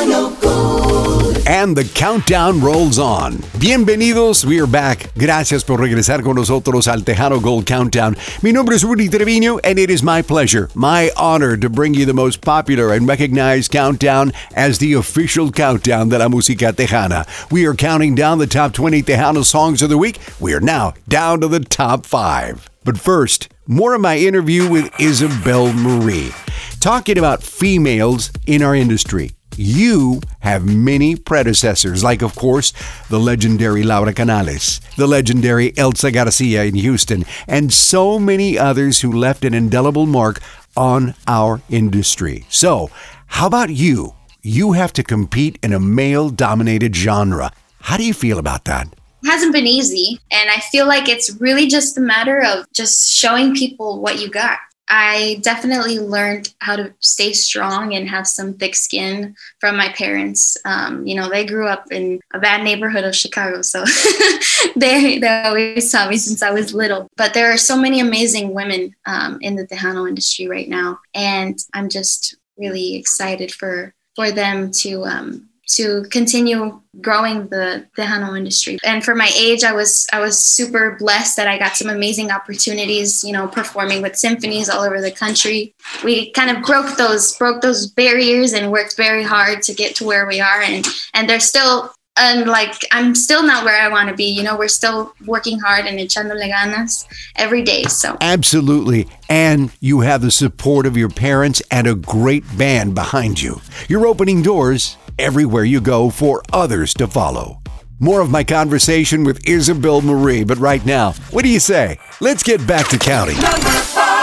And the countdown rolls on. Bienvenidos, we are back. Gracias por regresar con nosotros al Tejano Gold Countdown. Mi nombre es Rudy Treviño, and it is my pleasure, my honor to bring you the most popular and recognized countdown as the official countdown de la música tejana. We are counting down the top 20 Tejano songs of the week. We are now down to the top 5. But first, more of my interview with Isabel Marie, talking about females in our industry. You have many predecessors, like, of course, the legendary Laura Canales, the legendary Elsa Garcia in Houston, and so many others who left an indelible mark on our industry. So, how about you? You have to compete in a male-dominated genre. How do you feel about that? It hasn't been easy, and I feel like it's really just a matter of just showing people what you got. I definitely learned how to stay strong and have some thick skin from my parents. They grew up in a bad neighborhood of Chicago, so they always taught me since I was little. But there are so many amazing women in the Tejano industry right now, and I'm just really excited for them to continue growing the Tejano industry. And for my age, I was super blessed that I got some amazing opportunities, performing with symphonies all over the country. We kind of broke those barriers and worked very hard to get to where we are. And they're still, I'm still not where I want to be. We're still working hard and echándole ganas every day. So absolutely. And you have the support of your parents and a great band behind you. You're opening doors everywhere you go for others to follow. More of my conversation with Isabel Marie, but right now, what do you say? Let's get back to counting. Number 5.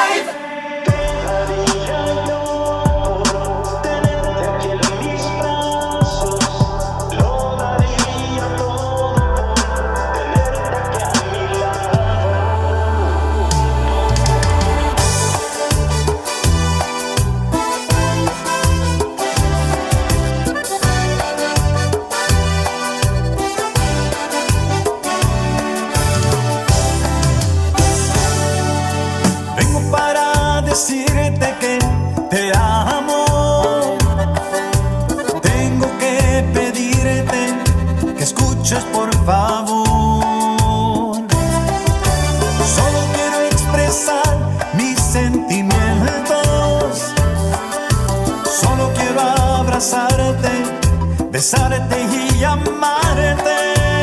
Decirte que te amo, tengo que pedirte que escuches por favor. Solo quiero expresar mis sentimientos, solo quiero abrazarte, besarte y amarte.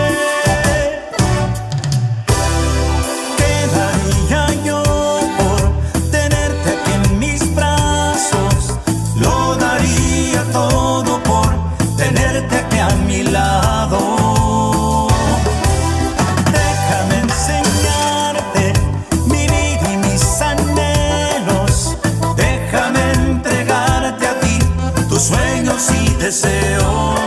Todo por tenerte aquí a mi lado. Déjame enseñarte mi vida y mis anhelos. Déjame entregarte a ti tus sueños y deseos.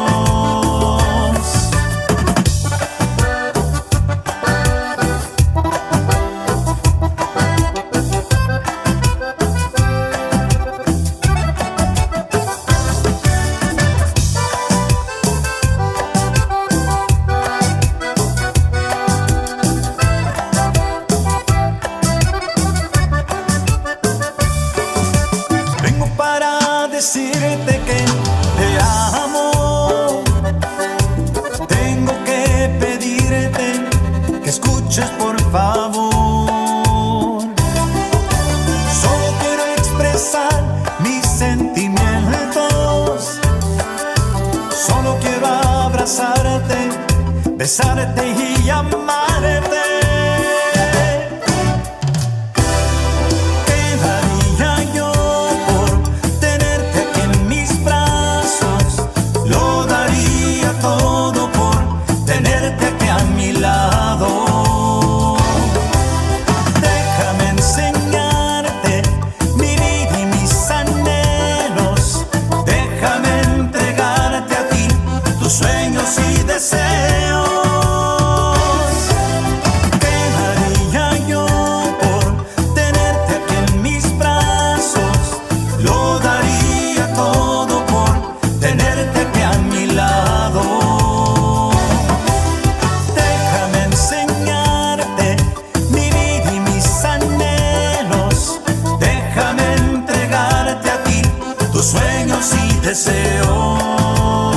Decirte que te amo, tengo que pedirte que escuches por favor. Solo quiero expresar mis sentimientos, solo quiero abrazarte, besarte y amarte. Todo por tenerte aquí a mi lado. Déjame enseñarte mi vida y mis anhelos. Déjame entregarte a ti tus sueños y deseos. ¿Qué haría yo por tenerte aquí en mis brazos? Lo daría todo por tenerte aquí a mi lado. Sueños y deseos.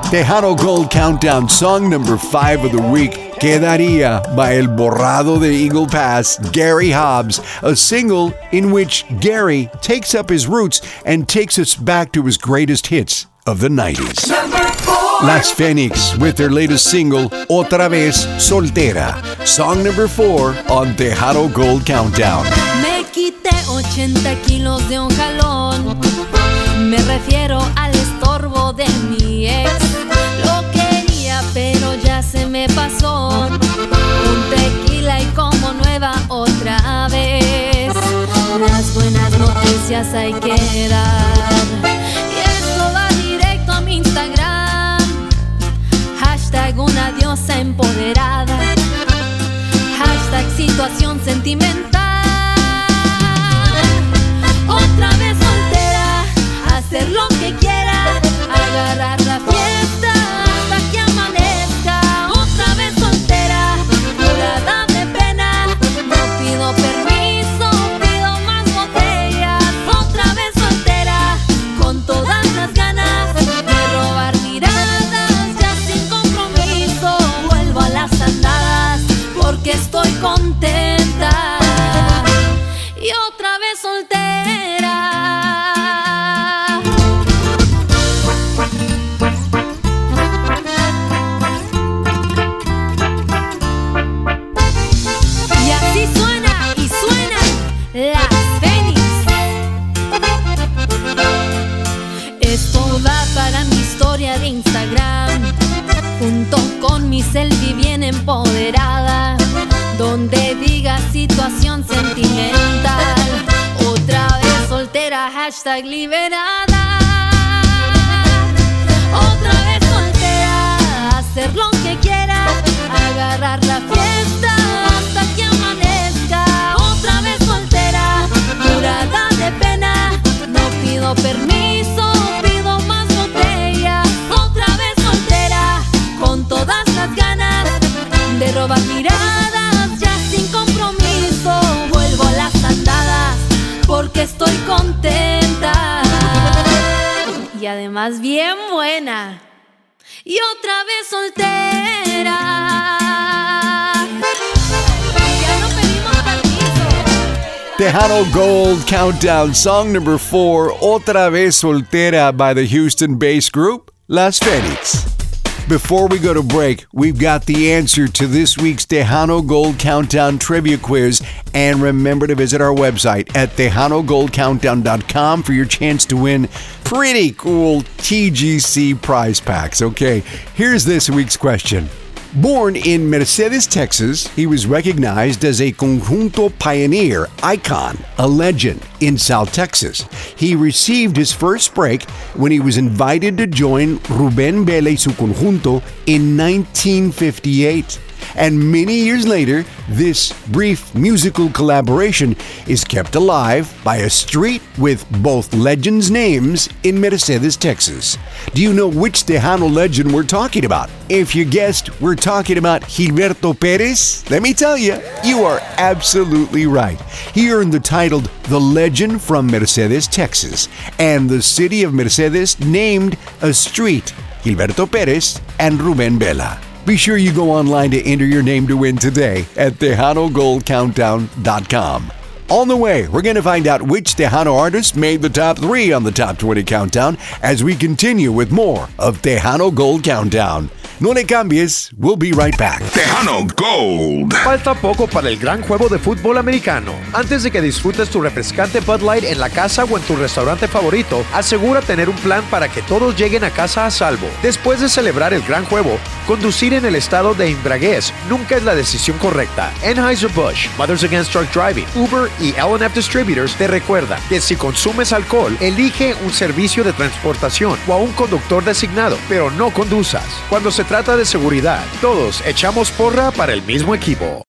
Tejano Gold Countdown song number 5 of the week, Quedaría by El Borrado de Eagle Pass, Gary Hobbs, a single in which Gary takes up his roots and takes us back to his greatest hits of the 90s. Las Phoenix with their latest single, Otra Vez Soltera, song number 4 on Tejano Gold Countdown. Me quité 80 kilos de un jalón, me refiero al estorbo de mi ex. Lo quería pero ya se me pasó, un tequila y como nueva otra vez. Las buenas noticias hay que dar, y esto va directo a mi Instagram. Hashtag una diosa empoderada, hashtag situación sentimental. Otra vez soltera, hacer lo que quiera, agarrar la fiesta hasta que amanezca. Otra vez soltera, curada de pena, no pido permiso, pido más botellas. Otra vez soltera, con todas las ganas de robar miradas, ya sin compromiso, vuelvo a las andadas porque estoy contenta. Y otra vez soltera. Y así suena y suenan las Phoenix. Esto va para mi historia de Instagram, junto con mi selfie bien empoderada, donde diga situación sentimental. Otra vez soltera, hashtag liberada. Otra vez soltera, hacer lo que quiera, agarrar la fiesta hasta que amanezca. Otra vez soltera, curada de pena, no pido permiso, pido más botellas. Otra vez soltera, con todas las ganas de robar miradas, ya sin compromiso, vuelvo a las andadas porque estoy contenta y además bien buena. Y otra vez soltera. Ya no pedimos permiso. Tejano Gold Countdown song number 4, Otra Vez Soltera by the Houston-based group Las Phoenix. Before we go to break, we've got the answer to this week's Tejano Gold Countdown trivia quiz. And remember to visit our website at TejanoGoldCountdown.com for your chance to win pretty cool TGC prize packs. Okay, here's this week's question. Born in Mercedes, Texas, he was recognized as a conjunto pioneer, icon, a legend in South Texas. He received his first break when he was invited to join Rubén Vela y su conjunto in 1958. And many years later, this brief musical collaboration is kept alive by a street with both legends' names in Mercedes, Texas. Do you know which Tejano legend we're talking about? If you guessed, we're talking about Gilberto Pérez. Let me tell you, you are absolutely right. He earned the title The Legend from Mercedes, Texas, and the city of Mercedes named a street, Gilberto Pérez and Rubén Vela. Be sure you go online to enter your name to win today at TejanoGoldCountdown.com. On the way, we're going to find out which Tejano artist made the top 3 on the Top 20 Countdown as we continue with more of Tejano Gold Countdown. No le cambies, we'll be right back. Tejano Gold. Falta poco para el gran juego de fútbol americano. Antes de que disfrutes tu refrescante Bud Light en la casa o en tu restaurante favorito, asegura tener un plan para que todos lleguen a casa a salvo. Después de celebrar el gran juego, conducir en el estado de embriaguez nunca es la decisión correcta. Anheuser-Busch, Mothers Against Drunk Driving, Uber y L&F Distributors te recuerdan que si consumes alcohol, elige un servicio de transportación o a un conductor designado, pero no conduzas. Cuando se trata de seguridad, todos echamos porra para el mismo equipo.